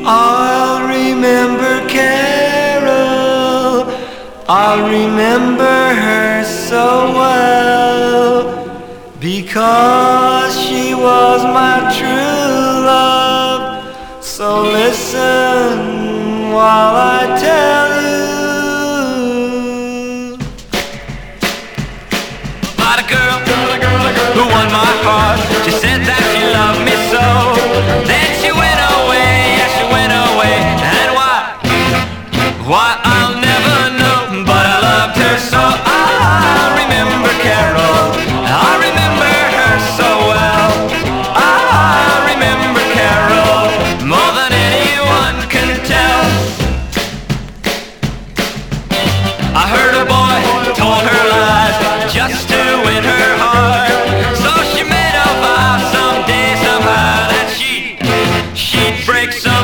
I'll remember Carol. I'll remember her so well, because she was my true love. So listen while I tell you about a girl who won my heart. She said that she loved me so. Then she went away, yeah, she went away. And why I'll never know, but I loved her so. I remember Carol, I remember her so well. I remember Carol more than anyone can tell. I heard a boy told her lies just to win her heart. So she made a vow someday, somehow, that she'd break some